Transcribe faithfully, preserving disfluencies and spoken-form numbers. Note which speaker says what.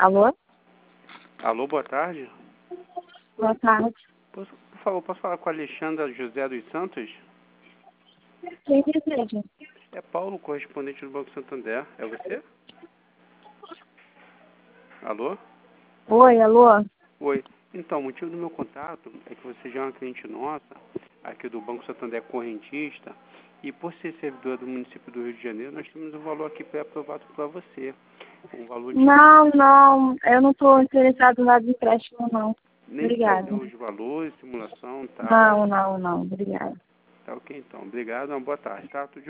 Speaker 1: Alô?
Speaker 2: Alô, boa tarde.
Speaker 1: Boa tarde.
Speaker 2: Posso, por favor, posso falar com a Alexandra José dos Santos?
Speaker 1: Quem deseja?
Speaker 2: É Paulo, correspondente do Banco Santander. É você? Alô?
Speaker 1: Oi, alô?
Speaker 2: Oi. Então, o motivo do meu contato é que você já é uma cliente nossa, aqui do Banco Santander Correntista, e por ser servidor do município do Rio de Janeiro, nós temos um valor aqui pré-aprovado para você. Um valor de...
Speaker 1: Não, não, eu não estou interessado em nada de empréstimo, não.
Speaker 2: Nem
Speaker 1: Obrigada.
Speaker 2: saber os valores, simulação, tá?
Speaker 1: Não, não, não, obrigada.
Speaker 2: Tá ok, então. Obrigado, uma boa tarde, tá? Tudo de